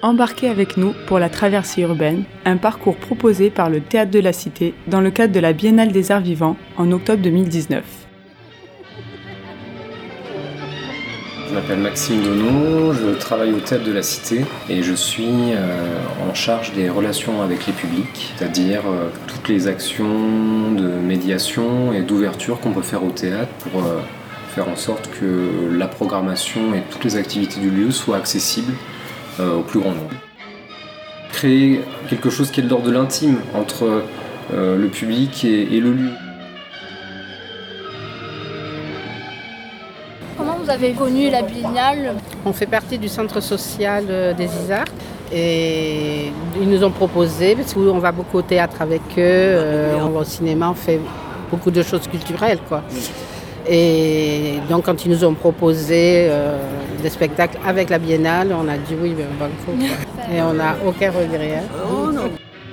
Embarquez avec nous pour la traversée urbaine, un parcours proposé par le Théâtre de la Cité dans le cadre de la Biennale des Arts Vivants en octobre 2019. Je m'appelle Maxime Donneau, je travaille au Théâtre de la Cité et je suis en charge des relations avec les publics, c'est-à-dire toutes les actions de médiation et d'ouverture qu'on peut faire au théâtre pour faire en sorte que la programmation et toutes les activités du lieu soient accessibles au plus grand nombre. Créer quelque chose qui est de l'ordre de l'intime entre le public et le lieu. Comment vous avez connu la Biennale ? On fait partie du centre social des Isards et ils nous ont proposé, parce qu'on va beaucoup au théâtre avec eux, on va au cinéma, on fait beaucoup de choses culturelles, quoi. Et donc quand ils nous ont proposé des spectacles avec la Biennale, on a dit oui, ben, banco, quoi. Et on n'a aucun regret. Oh, non.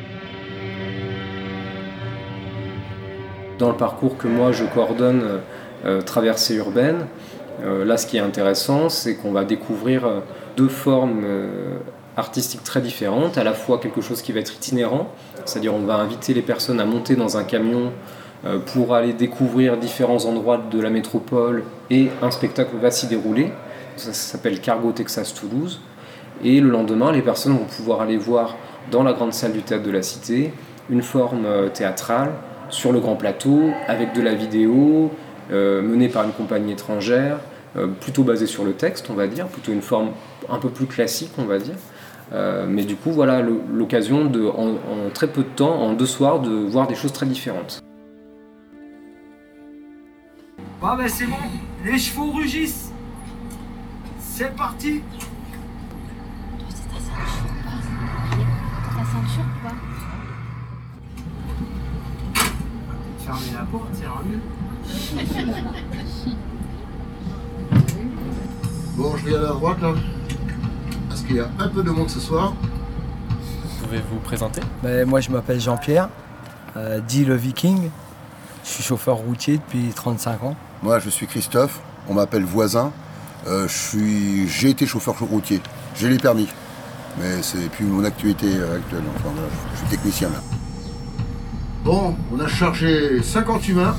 Dans le parcours que moi je coordonne, traversée urbaine, là ce qui est intéressant, c'est qu'on va découvrir deux formes artistiques très différentes, à la fois quelque chose qui va être itinérant, c'est-à-dire on va inviter les personnes à monter dans un camion pour aller découvrir différents endroits de la métropole et un spectacle va s'y dérouler. Ça s'appelle Cargo Texas Toulouse. Et le lendemain, les personnes vont pouvoir aller voir dans la grande salle du Théâtre de la Cité une forme théâtrale sur le grand plateau avec de la vidéo menée par une compagnie étrangère, plutôt basée sur le texte, on va dire, plutôt une forme un peu plus classique, on va dire. Mais du coup, voilà l'occasion de, en très peu de temps, en 2 soirs, de voir des choses très différentes. Ah ben c'est bon, les chevaux rugissent. C'est parti. Ta ceinture ou pas ? Fermez la porte, ça ira mieux. Bon, je vais à la droite là, parce qu'il y a un peu de monde ce soir. Vous pouvez vous présenter ? Moi je m'appelle Jean-Pierre, dit le Viking. Je suis chauffeur routier depuis 35 ans. Moi je suis Christophe, on m'appelle voisin. J'ai été chauffeur routier, j'ai les permis. Mais c'est plus mon activité actuelle, enfin voilà, je suis technicien là. Bon, on a chargé 50 humains,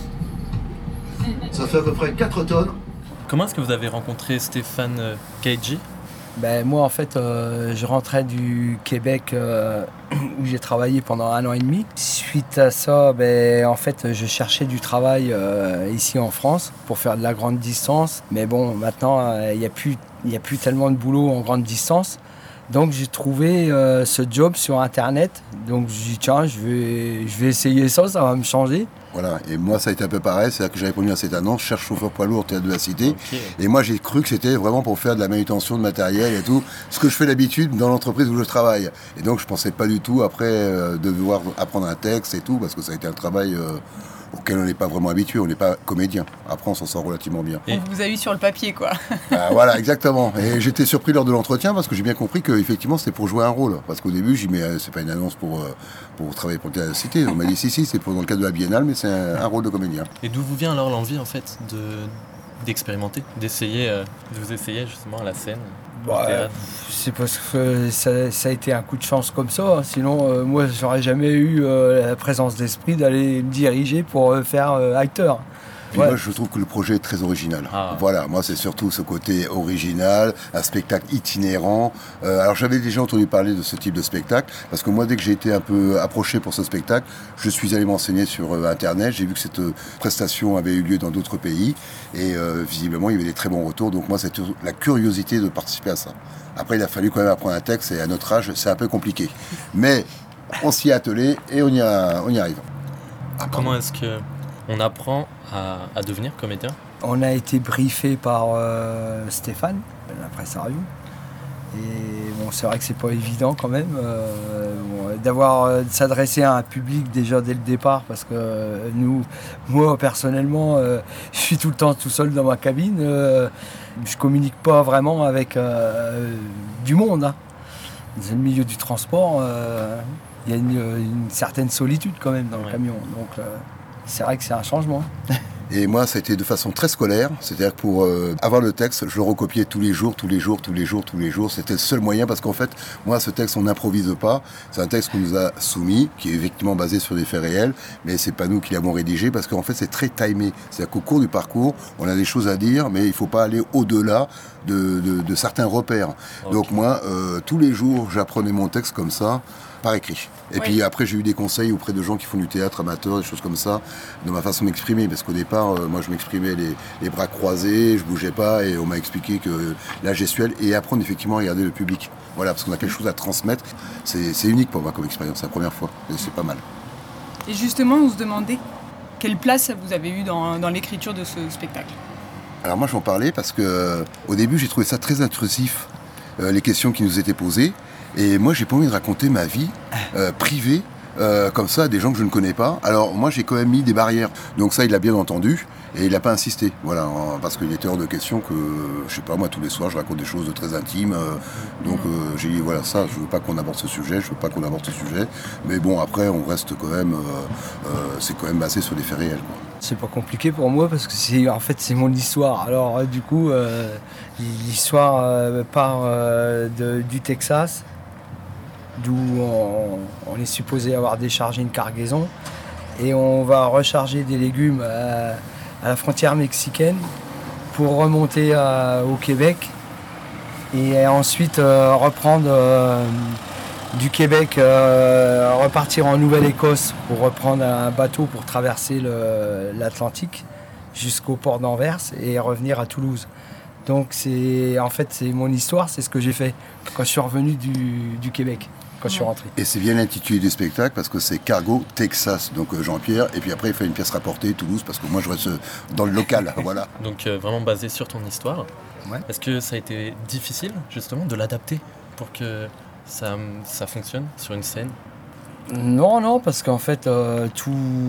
ça fait à peu près 4 tonnes. Comment est-ce que vous avez rencontré Stéphane Keiji ? Moi en fait je rentrais du Québec où j'ai travaillé pendant 1 an et demi. Suite à ça, en fait je cherchais du travail ici en France pour faire de la grande distance. Mais bon, maintenant il n'y a plus tellement de boulot en grande distance. Donc j'ai trouvé ce job sur internet. Donc je dis tiens, je vais essayer ça va me changer. Voilà, et moi ça a été un peu pareil, c'est-à-dire que j'ai répondu à cette annonce, cherche chauffeur poids lourd au Théâtre de la Cité. Okay. Et moi j'ai cru que c'était vraiment pour faire de la manutention de matériel et tout, ce que je fais d'habitude dans l'entreprise où je travaille. Et donc je pensais pas du tout après devoir apprendre un texte et tout, parce que ça a été un travail auquel on n'est pas vraiment habitué, on n'est pas comédien. Après on s'en sort relativement bien. On vous a eu sur le papier quoi. Voilà, exactement. Et j'étais surpris lors de l'entretien parce que j'ai bien compris qu'effectivement c'était pour jouer un rôle. Parce qu'au début j'ai dit mais c'est pas une annonce pour travailler pour le Théâtre de la Cité. On m'a dit si c'est dans le cadre de la Biennale, mais c'est un rôle de comédien. Et d'où vous vient alors l'envie en fait d'expérimenter, d'essayer, de vous essayer justement à la scène? C'est parce que ça a été un coup de chance comme ça. Sinon, moi, j'aurais jamais eu la présence d'esprit d'aller me diriger pour faire acteur. Puis moi, je trouve que le projet est très original. Voilà, moi, c'est surtout ce côté original, un spectacle itinérant. Alors, j'avais déjà entendu parler de ce type de spectacle, parce que moi, dès que j'ai été un peu approché pour ce spectacle, je suis allé m'enseigner sur Internet. J'ai vu que cette prestation avait eu lieu dans d'autres pays, et visiblement, il y avait des très bons retours. Donc moi, c'est la curiosité de participer à ça. Après, il a fallu quand même apprendre un texte, et à notre âge, c'est un peu compliqué. Mais on s'y est attelé, et on y arrive. Comment est-ce qu'on apprend à devenir comédien? On a été briefé par Stéphane, l'impresario. Et bon, c'est vrai que c'est pas évident quand même de s'adresser à un public déjà dès le départ, parce que moi personnellement, je suis tout le temps tout seul dans ma cabine. Je communique pas vraiment avec du monde. Dans le milieu du transport, il y a une certaine solitude quand même dans le camion. Donc c'est vrai que c'est un changement. Et moi, ça a été de façon très scolaire, c'est-à-dire que pour avoir le texte, je le recopiais tous les jours. C'était le seul moyen parce qu'en fait, moi, ce texte, on n'improvise pas. C'est un texte qu'on nous a soumis, qui est effectivement basé sur des faits réels, mais c'est pas nous qui l'avons rédigé parce qu'en fait, c'est très timé. C'est-à-dire qu'au cours du parcours, on a des choses à dire, mais il faut pas aller au-delà de certains repères. Okay. Donc moi, tous les jours, j'apprenais mon texte comme ça, par écrit. Et puis après, j'ai eu des conseils auprès de gens qui font du théâtre amateur, des choses comme ça, de ma façon de m'exprimer. Parce qu'au départ, moi, je m'exprimais les bras croisés, je bougeais pas, et on m'a expliqué que la gestuelle, et apprendre effectivement à regarder le public. Voilà, parce qu'on a quelque chose à transmettre. C'est unique pour moi comme expérience, c'est la première fois, et c'est pas mal. Et justement, on se demandait quelle place vous avez eu dans l'écriture de ce spectacle. Alors moi, j'en parlais parce que au début, j'ai trouvé ça très intrusif, les questions qui nous étaient posées. Et moi, j'ai pas envie de raconter ma vie privée comme ça à des gens que je ne connais pas. Alors moi, j'ai quand même mis des barrières. Donc ça, il l'a bien entendu et il n'a pas insisté. Voilà, parce qu'il était hors de question que, je sais pas, moi, tous les soirs, je raconte des choses de très intimes. Donc j'ai dit, voilà, ça, je veux pas qu'on aborde ce sujet, Mais bon, après, on reste quand même, c'est quand même basé sur des faits réels, quoi. C'est pas compliqué pour moi parce que c'est mon histoire. Alors du coup, l'histoire part du Texas, d'où on est supposé avoir déchargé une cargaison et on va recharger des légumes à la frontière mexicaine pour remonter au Québec et ensuite reprendre du Québec, repartir en Nouvelle-Écosse pour reprendre un bateau pour traverser l'Atlantique jusqu'au port d'Anvers et revenir à Toulouse. Donc c'est mon histoire, c'est ce que j'ai fait quand je suis revenu du Québec, quand je suis rentré. Et c'est bien l'intitulé du spectacle parce que c'est Cargo Texas, donc Jean-Pierre, et puis après il fait une pièce rapportée Toulouse parce que moi je reste dans le local, voilà. Donc vraiment basé sur ton histoire. Ouais. Est-ce que ça a été difficile justement de l'adapter pour que ça fonctionne sur une scène? Non, parce qu'en fait, tout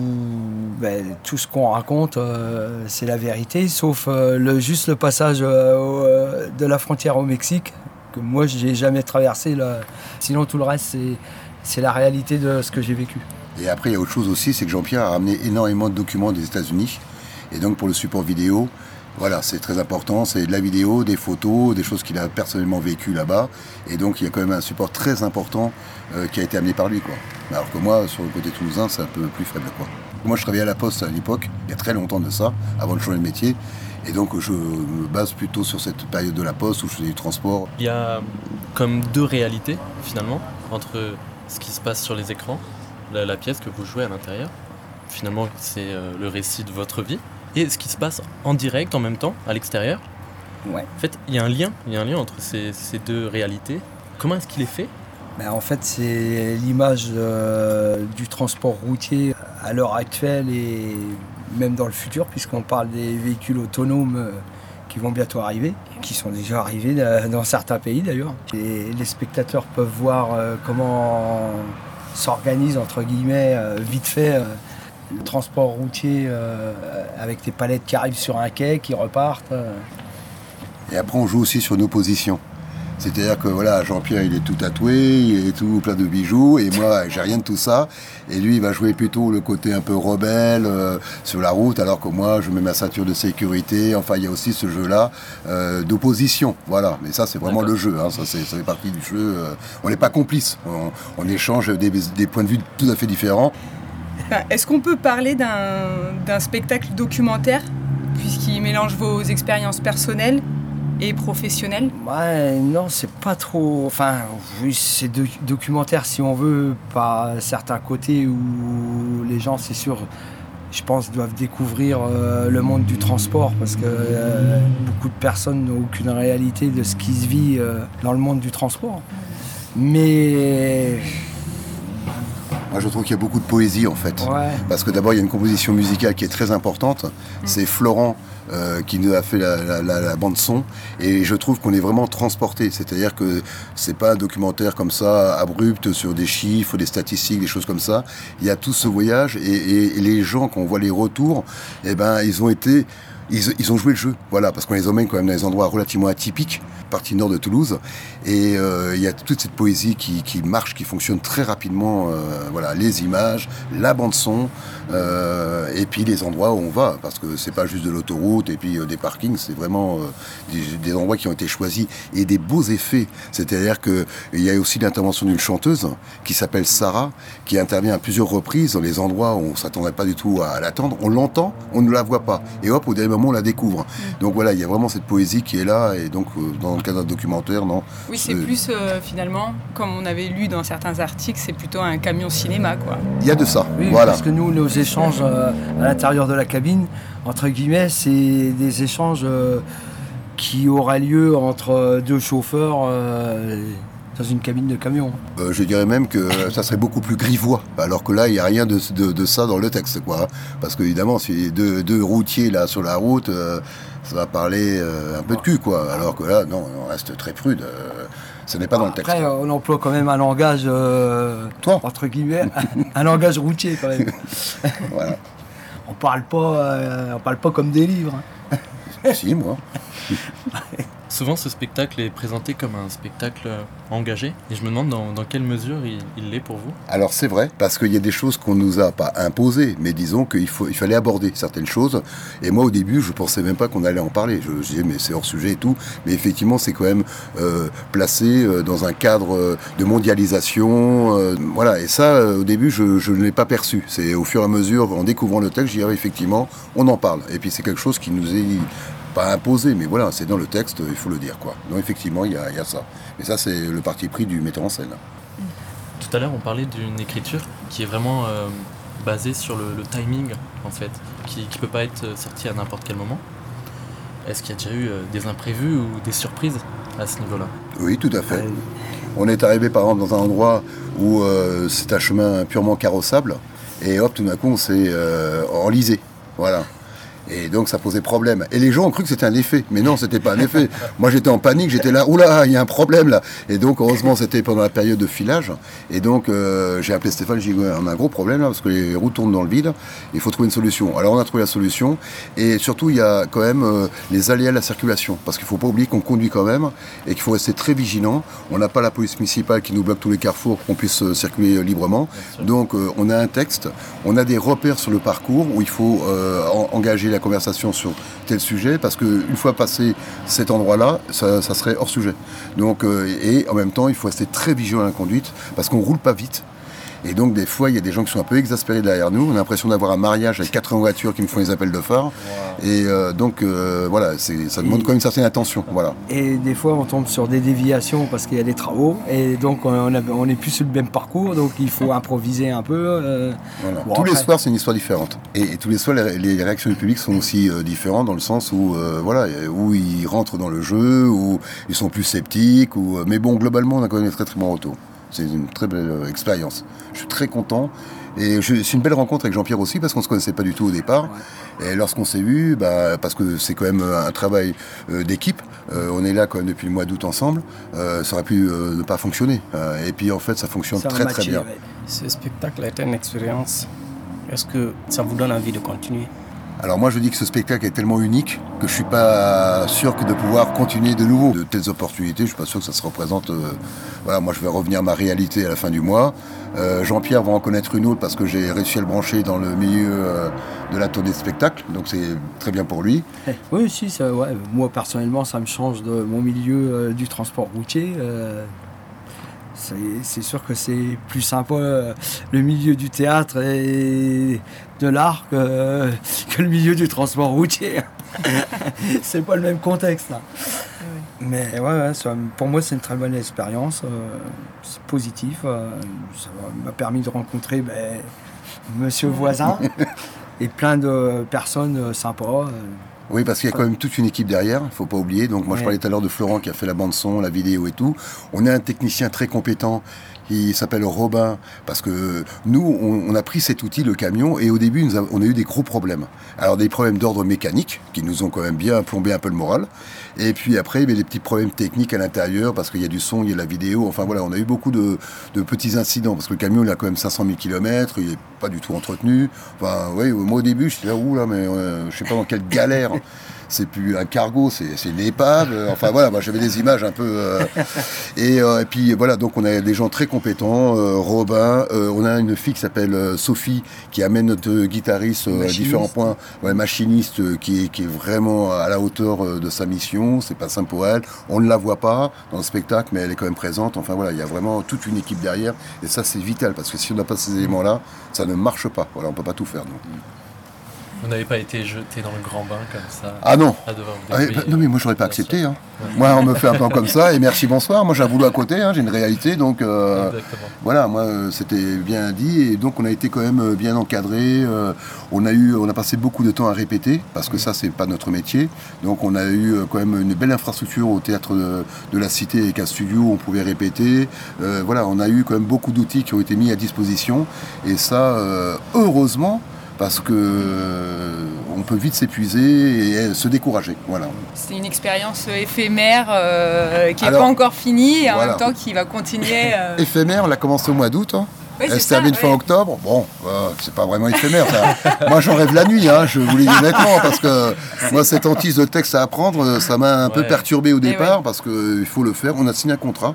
ce qu'on raconte, c'est la vérité, sauf juste le passage de la frontière au Mexique, que moi, j'ai jamais traversé. Sinon, tout le reste, c'est la réalité de ce que j'ai vécu. Et après, il y a autre chose aussi, c'est que Jean-Pierre a ramené énormément de documents des États-Unis. Et donc, pour le support vidéo, voilà, c'est très important, c'est de la vidéo, des photos, des choses qu'il a personnellement vécues là-bas. Et donc, il y a quand même un support très important qui a été amené par lui, quoi. Alors que moi, sur le côté toulousain, c'est un peu plus faible, quoi. Moi, je travaillais à la Poste à l'époque, il y a très longtemps de ça, avant de changer de métier. Et donc, je me base plutôt sur cette période de la Poste où je faisais du transport. Il y a comme deux réalités, finalement, entre ce qui se passe sur les écrans, la pièce que vous jouez à l'intérieur. Finalement, c'est le récit de votre vie. Et ce qui se passe en direct, en même temps, à l'extérieur. Ouais. En fait, il y a un lien entre ces deux réalités. Comment est-ce qu'il est fait ? En fait, c'est l'image du transport routier à l'heure actuelle et même dans le futur, puisqu'on parle des véhicules autonomes qui vont bientôt arriver, qui sont déjà arrivés dans certains pays d'ailleurs. Et les spectateurs peuvent voir comment s'organise, entre guillemets, vite fait, le transport routier avec des palettes qui arrivent sur un quai, qui repartent. Et après, on joue aussi sur nos positions. C'est-à-dire que voilà, Jean-Pierre, il est tout tatoué, il est tout plein de bijoux, et moi, j'ai rien de tout ça. Et lui, il va jouer plutôt le côté un peu rebelle sur la route, alors que moi, je mets ma ceinture de sécurité. Enfin, il y a aussi ce jeu-là d'opposition. Voilà, mais ça, c'est vraiment le jeu. Hein. Ça fait partie du jeu. On n'est pas complices. On échange des points de vue tout à fait différents. Est-ce qu'on peut parler d'un spectacle documentaire, puisqu'il mélange vos expériences personnelles et professionnelles ? Ouais, non, c'est pas trop... Enfin, oui, c'est documentaire si on veut, par certains côtés où les gens, c'est sûr, je pense, doivent découvrir le monde du transport, parce que beaucoup de personnes n'ont aucune réalité de ce qui se vit dans le monde du transport. Mais... Moi, je trouve qu'il y a beaucoup de poésie, en fait. Ouais. Parce que d'abord, il y a une composition musicale qui est très importante. C'est Florent qui nous a fait la bande-son. Et je trouve qu'on est vraiment transporté. C'est-à-dire que c'est pas un documentaire comme ça, abrupt, sur des chiffres, des statistiques, des choses comme ça. Il y a tout ce voyage. Et les gens, quand on voit les retours, eh ben, ils ont été Ils ont joué le jeu, voilà, parce qu'on les emmène quand même dans des endroits relativement atypiques, partie nord de Toulouse, et il y a toute cette poésie qui marche, qui fonctionne très rapidement, voilà, les images, la bande son, et puis les endroits où on va, parce que c'est pas juste de l'autoroute et puis des parkings, c'est vraiment des endroits qui ont été choisis, et des beaux effets, c'est-à-dire qu'il y a aussi l'intervention d'une chanteuse qui s'appelle Sarah, qui intervient à plusieurs reprises dans les endroits où on ne s'attendrait pas du tout à l'attendre, on l'entend, on ne la voit pas, et hop, au dernier moment on la découvre. Donc voilà, il y a vraiment cette poésie qui est là, et donc dans le cadre d'un documentaire, non. Oui, c'est plus finalement, comme on avait lu dans certains articles, c'est plutôt un camion cinéma, quoi. Il y a de ça, oui, voilà. Parce que nous, nos échanges à l'intérieur de la cabine, entre guillemets, c'est des échanges qui auraient lieu entre deux chauffeurs dans une cabine de camion. Je dirais même que ça serait beaucoup plus grivois, alors que là, il n'y a rien de ça dans le texte, quoi. Parce qu'évidemment, si deux routiers là sur la route, ça va parler un peu de cul, quoi. Alors que là, non, on reste très prude. Ce n'est pas dans le texte. Après, on emploie quand même un langage, entre guillemets, un langage routier quand même. Voilà. On parle pas comme des livres. Si, moi. Souvent, ce spectacle est présenté comme un spectacle engagé, et je me demande dans quelle mesure il l'est pour vous. Alors c'est vrai, parce qu'il y a des choses qu'on nous a pas imposées, mais disons qu'il fallait aborder certaines choses. Et moi, au début, je pensais même pas qu'on allait en parler. Je disais, mais c'est hors sujet et tout. Mais effectivement, c'est quand même placé dans un cadre de mondialisation. Voilà. Et ça, au début, je ne l'ai pas perçu. C'est au fur et à mesure, en découvrant le texte, je dirais effectivement, on en parle. Et puis c'est quelque chose qui nous est pas imposé, mais voilà, c'est dans le texte, il faut le dire, quoi. Donc effectivement, il y a ça. Mais ça, c'est le parti pris du metteur en scène. Tout à l'heure, on parlait d'une écriture qui est vraiment basée sur le timing, en fait, qui peut pas être sortie à n'importe quel moment. Est-ce qu'il y a déjà eu des imprévus ou des surprises à ce niveau-là ? Oui, tout à fait. On est arrivé, par exemple, dans un endroit où c'est un chemin purement carrossable, et hop, tout d'un coup, on s'est enlisé. Voilà. Et donc ça posait problème. Et les gens ont cru que c'était un effet. Mais non, c'était pas un effet. Moi j'étais en panique, j'étais là, oula, il y a un problème là. Et donc heureusement c'était pendant la période de filage. Et donc j'ai appelé Stéphane, j'ai dit, ouais, on a un gros problème là, parce que les roues tournent dans le vide. Il faut trouver une solution. Alors on a trouvé la solution. Et surtout il y a quand même les aléas de la circulation. Parce qu'il faut pas oublier qu'on conduit quand même et qu'il faut rester très vigilant. On n'a pas la police municipale qui nous bloque tous les carrefours pour qu'on puisse circuler librement. Donc on a un texte, on a des repères sur le parcours où il faut engager la conversation sur tel sujet, parce qu'une fois passé cet endroit-là, ça serait hors sujet. Donc, et en même temps, il faut rester très vigilant à la conduite, parce qu'on ne roule pas vite. Et donc, des fois, il y a des gens qui sont un peu exaspérés derrière nous. On a l'impression d'avoir un mariage avec 80 voitures qui nous font les appels de phare. Wow. Et donc, voilà, ça demande quand même une certaine attention. Voilà. Et des fois, on tombe sur des déviations parce qu'il y a des travaux. Et donc, on n'est plus sur le même parcours. Donc, il faut improviser un peu. Voilà. Bon, tous les soirs, c'est une histoire différente. Et tous les soirs, les réactions du public sont aussi différentes, dans le sens où, voilà, où ils rentrent dans le jeu, où ils sont plus sceptiques. Mais bon, globalement, on a quand même des très très bons retours. C'est une très belle expérience. Je suis très content. Et c'est une belle rencontre avec Jean-Pierre aussi, parce qu'on ne se connaissait pas du tout au départ. Ouais. Et lorsqu'on s'est vu, parce que c'est quand même un travail d'équipe, on est là quand même depuis le mois d'août ensemble, ça aurait pu ne pas fonctionner. Et puis en fait, ça fonctionne très très bien. Ouais. Ce spectacle a été une expérience. Est-ce que ça vous donne envie de continuer ? Alors moi je dis que ce spectacle est tellement unique que je suis pas sûr que de pouvoir continuer de nouveau de telles opportunités. Je suis pas sûr que ça se représente. Voilà, moi je vais revenir à ma réalité à la fin du mois. Jean-Pierre va en connaître une autre parce que j'ai réussi à le brancher dans le milieu de la tournée de spectacle, donc c'est très bien pour lui. Oui, si, ça, ouais. Moi personnellement ça me change de mon milieu du transport routier. C'est sûr que c'est plus sympa le milieu du théâtre et de l'art que le milieu du transport routier. C'est pas le même contexte. Là. Oui. Mais ouais, pour moi c'est une très bonne expérience. C'est positif. Ça m'a permis de rencontrer monsieur voisin et plein de personnes sympas. Oui, parce qu'il y a quand même toute une équipe derrière, il ne faut pas oublier. Donc moi je parlais tout à l'heure de Florent qui a fait la bande-son, la vidéo et tout. On a un technicien très compétent qui s'appelle Robin, parce que nous, on a pris cet outil, le camion, et au début, on a eu des gros problèmes. Alors des problèmes d'ordre mécanique, qui nous ont quand même bien plombé un peu le moral. Et puis après, il y avait des petits problèmes techniques à l'intérieur, parce qu'il y a du son, il y a de la vidéo. Enfin voilà, on a eu beaucoup de petits incidents, parce que le camion, il a quand même 500 000 km, il n'est pas du tout entretenu. Enfin, oui, moi au début, je disais, ouh là, mais je sais pas dans quelle galère. c'est plus un cargo, c'est une épave. Enfin voilà, moi j'avais des images un peu. Et puis voilà, donc on a des gens très compétents. Robin, on a une fille qui s'appelle Sophie qui amène notre guitariste à différents points. Ouais, machiniste qui est vraiment à la hauteur de sa mission. C'est pas simple pour elle. On ne la voit pas dans le spectacle, mais elle est quand même présente. Enfin voilà, il y a vraiment toute une équipe derrière. Et ça c'est vital parce que si on n'a pas ces éléments-là, ça ne marche pas. Voilà, on peut pas tout faire. Donc. Vous n'avez pas été jeté dans le grand bain comme ça? Ah non. À devoir vous débrouiller, non mais moi j'aurais pas accepté. Hein. Ouais. Moi on me fait un plan comme ça et merci bonsoir. Moi j'ai un boulot à côté, hein, j'ai une réalité donc voilà, moi c'était bien dit et donc on a été quand même bien encadré. On a passé beaucoup de temps à répéter parce que ça c'est pas notre métier. Donc on a eu quand même une belle infrastructure au théâtre de la Cité avec un studio où on pouvait répéter. Voilà, on a eu quand même beaucoup d'outils qui ont été mis à disposition et ça heureusement. Parce que on peut vite s'épuiser et se décourager. Voilà. C'est une expérience éphémère qui n'est pas encore finie et en même temps qui va continuer. Éphémère, on l'a commencé au mois d'août. Hein. Oui, elle se termine fin octobre. Bon, c'est pas vraiment éphémère. Moi, j'en rêve la nuit, hein, je vous le dis honnêtement, parce que moi, cette hantise de texte à apprendre, ça m'a un peu perturbé au départ, parce qu'il faut le faire. On a signé un contrat.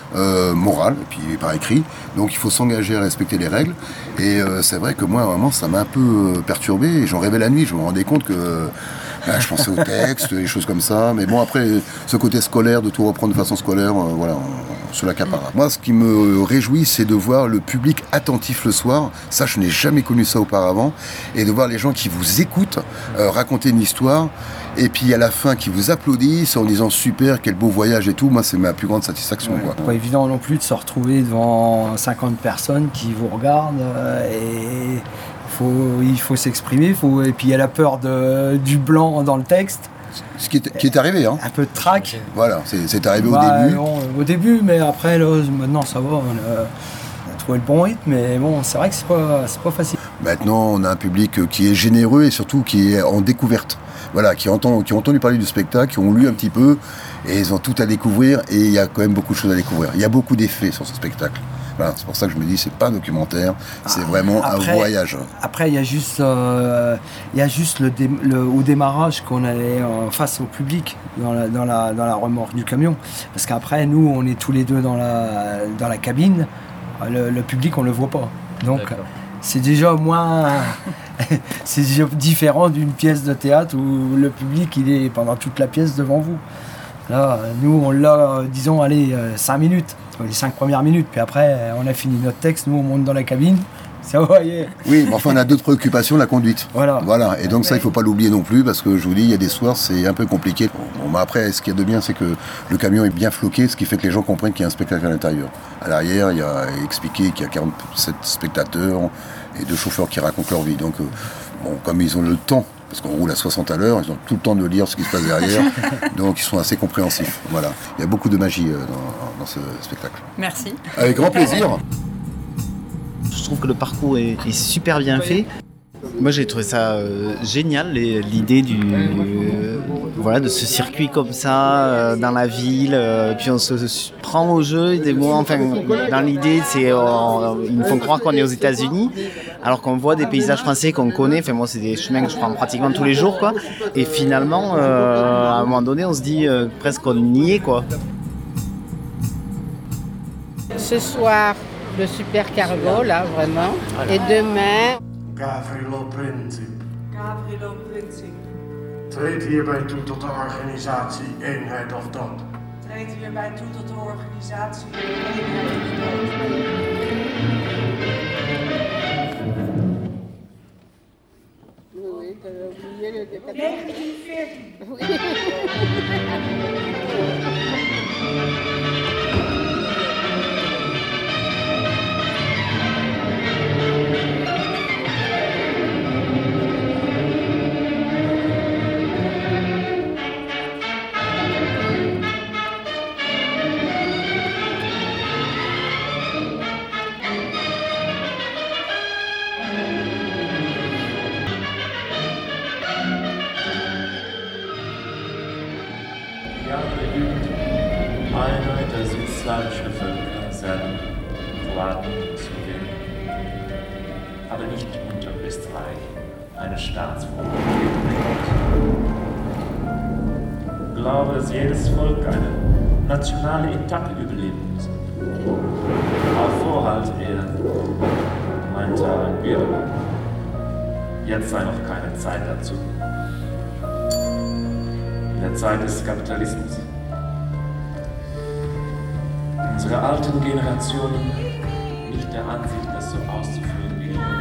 Moral et puis par écrit, donc il faut s'engager à respecter les règles et c'est vrai que moi vraiment ça m'a un peu perturbé et j'en rêvais la nuit, je me rendais compte que je pensais au texte, des choses comme ça, mais bon après ce côté scolaire, de tout reprendre de façon scolaire, voilà, on se l'accapare. Moi ce qui me réjouit c'est de voir le public attentif le soir, ça je n'ai jamais connu ça auparavant, et de voir les gens qui vous écoutent raconter une histoire et puis à la fin qui vous applaudissent en disant super, quel beau voyage et tout, moi c'est ma plus grande satisfaction. Ouais. Pas évident non plus de se retrouver devant 50 personnes qui vous regardent et il faut s'exprimer, et puis il y a la peur du blanc dans le texte. Ce qui est arrivé. Hein. Un peu de trac. Voilà, c'est arrivé au début. Non, au début, mais après là, maintenant ça va, on a trouvé le bon rythme, mais bon, c'est vrai que c'est pas facile. Maintenant on a un public qui est généreux et surtout qui est en découverte. Voilà, qui ont entendu parler du spectacle, qui ont lu un petit peu, et ils ont tout à découvrir, et il y a quand même beaucoup de choses à découvrir. Il y a beaucoup d'effets sur ce spectacle. Voilà, c'est pour ça que je me dis, c'est pas un documentaire, c'est vraiment un voyage. Après, il y a juste au démarrage qu'on allait face au public, dans la remorque du camion. Parce qu'après, nous, on est tous les deux dans la cabine, le public, on le voit pas. Donc, c'est déjà moins... c'est différent d'une pièce de théâtre où le public il est pendant toute la pièce devant vous. Là, nous on l'a, disons, 5 minutes, les 5 premières minutes, puis après on a fini notre texte, nous on monte dans la cabine, ça va, yeah. Oui, mais enfin on a d'autres préoccupations, la conduite. Voilà. Et donc ça il faut pas l'oublier non plus, parce que je vous dis, il y a des soirs c'est un peu compliqué. Bon, après, ce qu'il y a de bien, c'est que le camion est bien floqué, ce qui fait que les gens comprennent qu'il y a un spectacle à l'intérieur. À l'arrière, il y a expliqué qu'il y a 47 spectateurs et 2 chauffeurs qui racontent leur vie. Donc, comme ils ont le temps, parce qu'on roule à 60 à l'heure, ils ont tout le temps de lire ce qui se passe derrière, donc ils sont assez compréhensifs. Voilà. Il y a beaucoup de magie dans ce spectacle. Merci. Avec grand plaisir. Je trouve que le parcours est super bien fait. Moi j'ai trouvé ça génial, l'idée de ce circuit comme ça dans la ville, puis on se prend au jeu, dans l'idée ils nous font croire qu'on est aux États-Unis alors qu'on voit des paysages français qu'on connaît, moi c'est des chemins que je prends pratiquement tous les jours quoi, et finalement à un moment donné on se dit presque qu'on y est quoi. Ce soir le super cargo là vraiment, et demain Gavrilo Princip. Treed hierbij toe tot de organisatie Eenheid of Dood. Treed hierbij toe tot de organisatie Eenheid of Dood. Oui, t'avais oublié le détail. 1914. Einheit der südslawischen Völker sein Kroaten zu gewinnen, aber nicht unter Österreich eine Staatsform. glaube, dass jedes Volk eine nationale Etappe überleben muss. Auf Vorhalt eher, meinte ein Biologe. Jetzt sei noch keine Zeit dazu. In der Zeit des Kapitalismus. Unsere alten Generationen nicht der Ansicht, das so auszuführen wie wir.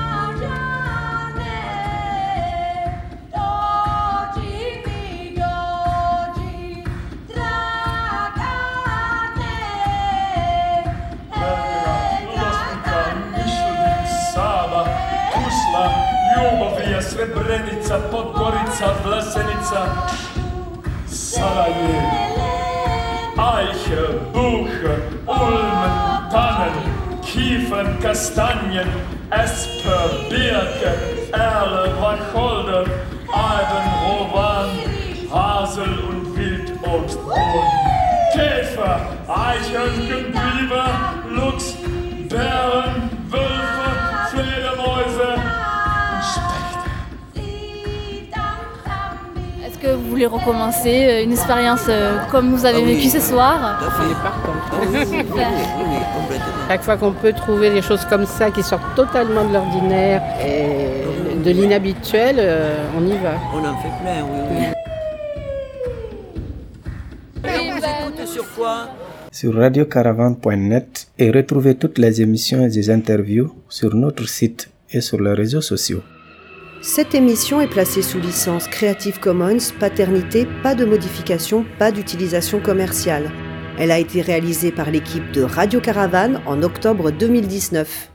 Srebrenica, Podgorica, Vlasenica, Sarajevo, Eiche, Buche, Ulmen, Tannen, Kiefern, Kastanien, Esper, Birke, Erle, Wacholder, Eiben, Rowan, Hasel und Wildobst, Käfer, Eichhörnchen, Biber, Luchs, Bären, Wölfe, Fledermäuse und Spechte. Est-ce que vous voulez recommencer une expérience comme vous avez vécu ce soir? On est partant. Chaque fois qu'on peut trouver des choses comme ça qui sortent totalement de l'ordinaire et de l'inhabituel, on y va. On en fait plein, oui. Vous écoutez sur quoi? Sur radiocaravane.net et retrouvez toutes les émissions et les interviews sur notre site et sur les réseaux sociaux. Cette émission est placée sous licence Creative Commons, paternité, pas de modification, pas d'utilisation commerciale. Elle a été réalisée par l'équipe de Radio Caravane en octobre 2019.